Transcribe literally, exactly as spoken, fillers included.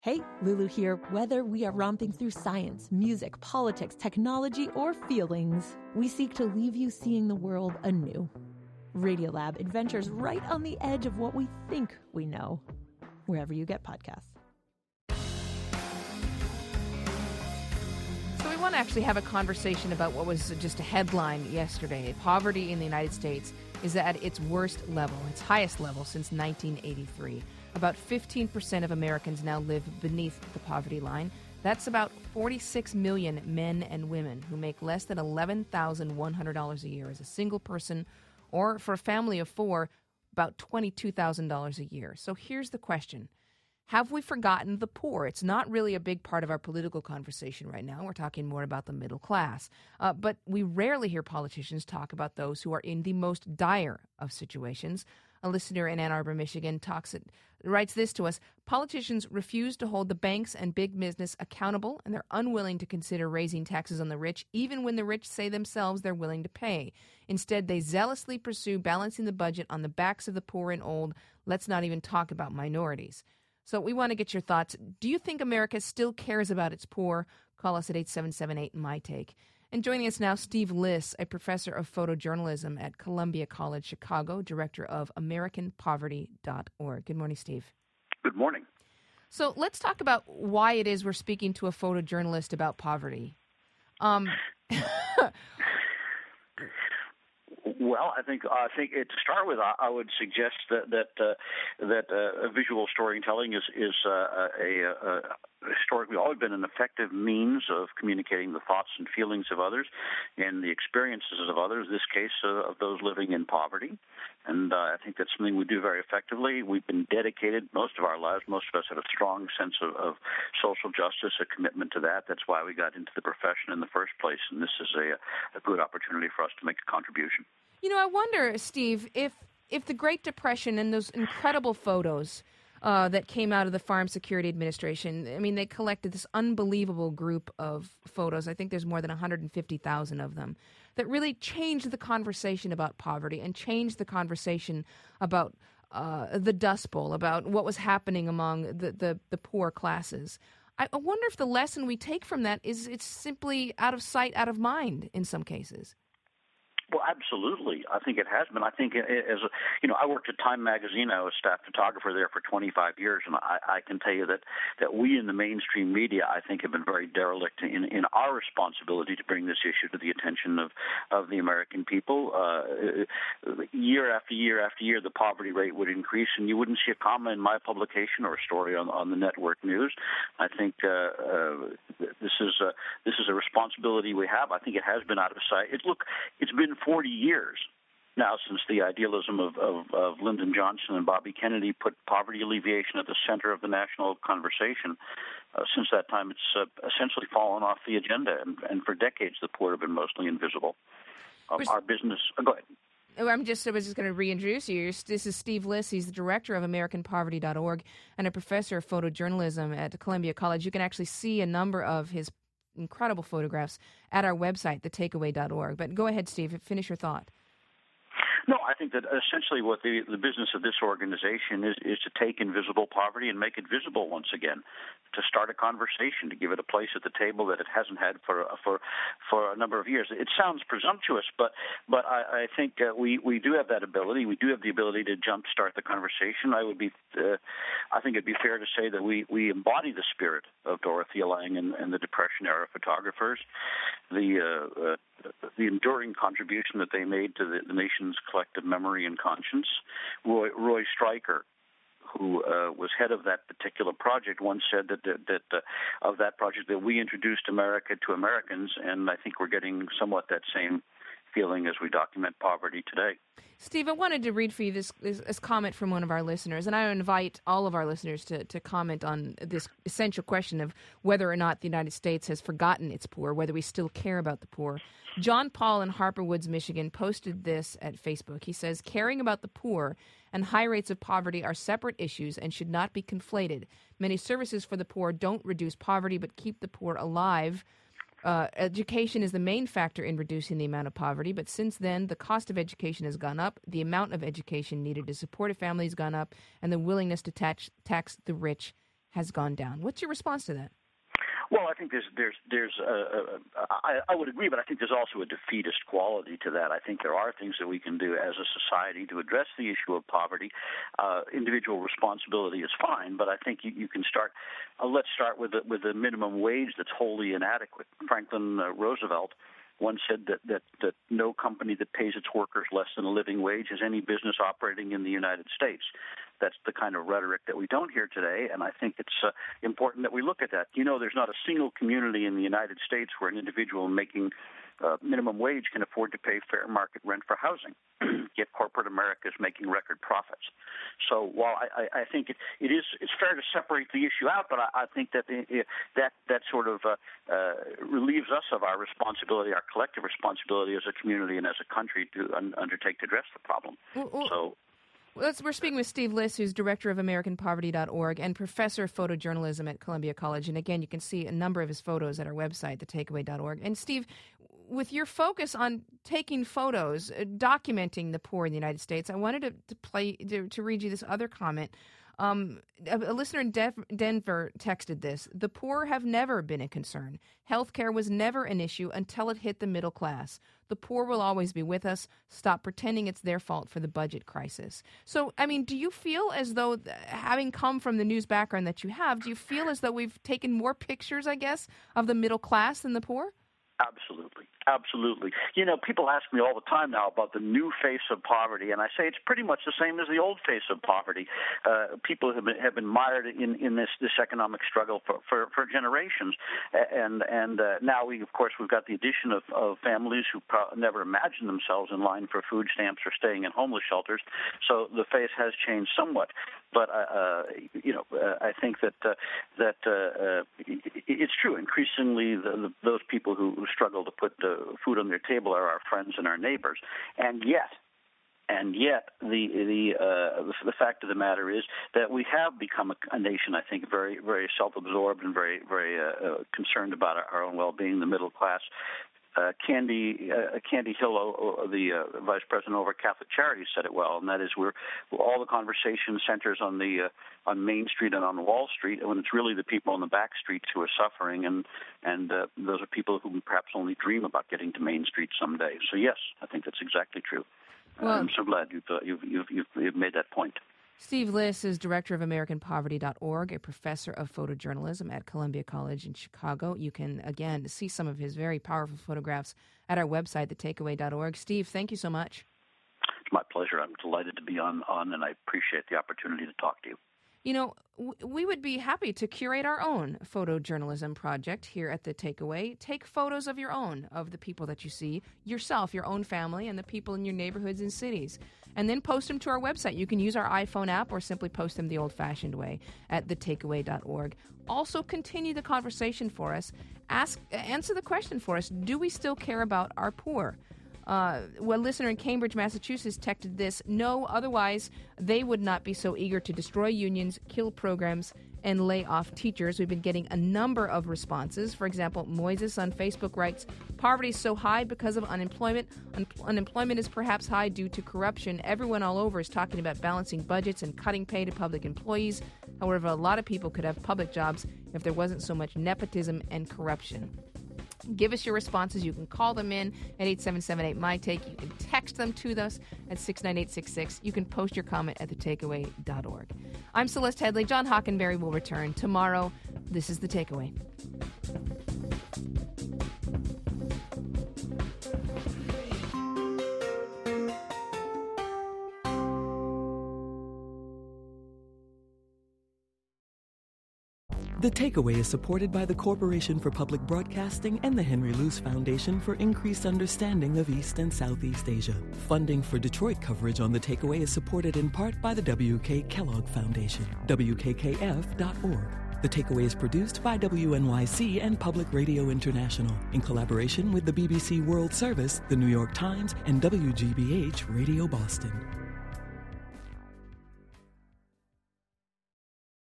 Hey, Lulu here. Whether we are romping through science, music, politics, technology, or feelings, we seek to leave you seeing the world anew. Radiolab adventures right on the edge of what we think we know, wherever you get podcasts. So we want to actually have a conversation about what was just a headline yesterday. Poverty in the United States is at its worst level, its highest level since nineteen eighty-three. About fifteen percent of Americans now live beneath the poverty line. That's about forty-six million men and women who make less than eleven thousand one hundred dollars a year as a single person, or for a family of four, about twenty-two thousand dollars a year. So here's the question. Have we forgotten the poor? It's not really a big part of our political conversation right now. We're talking more about the middle class. Uh, but we rarely hear politicians talk about those who are in the most dire of situations. A listener in Ann Arbor, Michigan, talks it, writes this to us. Politicians refuse to hold the banks and big business accountable, and they're unwilling to consider raising taxes on the rich, even when the rich say themselves they're willing to pay. Instead, they zealously pursue balancing the budget on the backs of the poor and old. Let's not even talk about minorities. So we want to get your thoughts. Do you think America still cares about its poor? Call us at eight seven seven eight, M Y Take. And joining us now, Steve Liss, a professor of photojournalism at Columbia College Chicago, director of American Poverty dot org. Good morning, Steve. Good morning. So let's talk about why it is we're speaking to a photojournalist about poverty. Um, Well, I think I think it, to start with, I, I would suggest that that uh, that uh, visual storytelling is is uh, a, a, a historically always been an effective means of communicating the thoughts and feelings of others and the experiences of others. In this case, uh, of those living in poverty, and uh, I think that's something we do very effectively. We've been dedicated most of our lives. Most of us have a strong sense of, of social justice, a commitment to that. That's why we got into the profession in the first place, and this is a, a good opportunity for us to make a contribution. You know, I wonder, Steve, if if the Great Depression and those incredible photos uh, that came out of the Farm Security Administration, I mean, they collected this unbelievable group of photos. I think there's more than one hundred fifty thousand of them that really changed the conversation about poverty and changed the conversation about uh, the Dust Bowl, about what was happening among the, the, the poor classes. I wonder if the lesson we take from that is it's simply out of sight, out of mind in some cases. Well, absolutely. I think it has been. I think as a, you know, I worked at Time Magazine. I was staff photographer there for twenty-five years, and I, I can tell you that, that we in the mainstream media, I think, have been very derelict in, in our responsibility to bring this issue to the attention of, of the American people. Uh, year after year after year, the poverty rate would increase, and you wouldn't see a comment in my publication or a story on, on the network news. I think uh, uh, this is a, this is a responsibility we have. I think it has been out of sight. It, look, it's been forty years now since the idealism of, of, of Lyndon Johnson and Bobby Kennedy put poverty alleviation at the center of the national conversation. Uh, since that time, it's uh, essentially fallen off the agenda, and, and for decades, the poor have been mostly invisible. Um, our business. Uh, go ahead. I'm just, I was just going to reintroduce you. This is Steve Liss. He's the director of American Poverty dot org and a professor of photojournalism at Columbia College. You can actually see a number of his incredible photographs at our website, the takeaway dot org. But go ahead, Steve. Finish your thought. No, I think that essentially what the, the business of this organization is, is to take invisible poverty and make it visible once again, to start a conversation, to give it a place at the table that it hasn't had for for for a number of years. It sounds presumptuous, but but I, I think uh, we, we do have that ability. We do have the ability to jumpstart the conversation. I would be, uh, I think it'd be fair to say that we, we embody the spirit of Dorothea Lange and, and the Depression era photographers, the uh, uh, the enduring contribution that they made to the, the nation's collective memory and conscience. Roy, Roy Stryker, who uh, was head of that particular project, once said that that, that uh, of that project that we introduced America to Americans, and I think we're getting somewhat that same feeling as we document poverty today. Steve, I wanted to read for you this, this, this comment from one of our listeners, and I invite all of our listeners to, to comment on this essential question of whether or not the United States has forgotten its poor, whether we still care about the poor. John Paul in Harper Woods, Michigan, posted this at Facebook. He says, caring about the poor and high rates of poverty are separate issues and should not be conflated. Many services for the poor don't reduce poverty but keep the poor alive. Uh, education is the main factor in reducing the amount of poverty, but since then, the cost of education has gone up, the amount of education needed to support a family has gone up, and the willingness to tax, tax the rich has gone down. What's your response to that? Well, I think there's there's there's uh, uh, I, I would agree, but I think there's also a defeatist quality to that. I think there are things that we can do as a society to address the issue of poverty. Uh, individual responsibility is fine, but I think you, you can start. Uh, let's start with the, with a minimum wage that's wholly inadequate. Franklin uh, Roosevelt once said that, that that no company that pays its workers less than a living wage is any business operating in the United States. That's the kind of rhetoric that we don't hear today, and I think it's uh, important that we look at that. You know, there's not a single community in the United States where an individual making uh, minimum wage can afford to pay fair market rent for housing, yet corporate America is making record profits. So while I, I, I think it, it is it's fair to separate the issue out, but I, I think that it, that that sort of uh, uh, relieves us of our responsibility, our collective responsibility as a community and as a country to un- undertake to address the problem. Well, well, so. Well, we're speaking with Steve Liss, who's director of American Poverty dot org and professor of photojournalism at Columbia College. And again, you can see a number of his photos at our website, the takeaway dot org. And Steve, with your focus on taking photos, uh, documenting the poor in the United States, I wanted to, to play to, to read you this other comment. Um, a, a listener in Dev- Denver texted this. The poor have never been a concern. Healthcare was never an issue until it hit the middle class. The poor will always be with us. Stop pretending it's their fault for the budget crisis. So, I mean, do you feel as though, having come from the news background that you have, do you feel as though we've taken more pictures, I guess, of the middle class than the poor? Absolutely. Absolutely. You know, people ask me all the time now about the new face of poverty, and I say it's pretty much the same as the old face of poverty. Uh, people have been, have been mired in, in this, this economic struggle for, for, for generations, and and uh, now we, of course, we've got the addition of, of families who pro- never imagined themselves in line for food stamps or staying in homeless shelters. So the face has changed somewhat, but uh, uh, you know, uh, I think that uh, that uh, uh, it's true. Increasingly, the, the, those people who, who struggle to put uh, food on their table are our friends and our neighbors, and yet, and yet, the the uh, the, the fact of the matter is that we have become a, a nation, I think, very very self-absorbed and very very uh, uh, concerned about our, our own well-being. The middle class. Uh, Candy uh, Candy Hill, uh, the uh, vice president over Catholic Charities, said it well, and that is we're all the conversation centers on the uh, on Main Street and on Wall Street, when it's really the people on the back streets who are suffering, and and uh, those are people who perhaps only dream about getting to Main Street someday. So yes, I think that's exactly true. Well, I'm so glad you've, uh, you've you've you've you've made that point. Steve Liss is director of American Poverty dot org, a professor of photojournalism at Columbia College in Chicago. You can, again, see some of his very powerful photographs at our website, the takeaway dot org. Steve, thank you so much. It's my pleasure. I'm delighted to be on, on and I appreciate the opportunity to talk to you. You know, w- we would be happy to curate our own photojournalism project here at The Takeaway. Take photos of your own, of the people that you see, yourself, your own family, and the people in your neighborhoods and cities. And then post them to our website. You can use our iPhone app or simply post them the old-fashioned way at the takeaway dot org. Also, continue the conversation for us. Ask, answer the question for us. Do we still care about our poor? Uh, well, a listener in Cambridge, Massachusetts texted this. No, otherwise they would not be so eager to destroy unions, kill programs, and lay off teachers. We've been getting a number of responses. For example, Moises on Facebook writes, poverty is so high because of unemployment. Un- unemployment is perhaps high due to corruption. Everyone all over is talking about balancing budgets and cutting pay to public employees. However, a lot of people could have public jobs if there wasn't so much nepotism and corruption. Give us your responses. You can call them in at eight seven seven eight, M Y T A K E. You can text them to us at six nine eight six six. You can post your comment at the takeaway dot org. I'm Celeste Headley. John Hockenberry will return tomorrow. This is The Takeaway. The Takeaway is supported by the Corporation for Public Broadcasting and the Henry Luce Foundation for Increased Understanding of East and Southeast Asia. Funding for Detroit coverage on The Takeaway is supported in part by the W K Kellogg Foundation, W K K F dot org. The Takeaway is produced by W N Y C and Public Radio International in collaboration with the B B C World Service, the New York Times, and W G B H Radio Boston.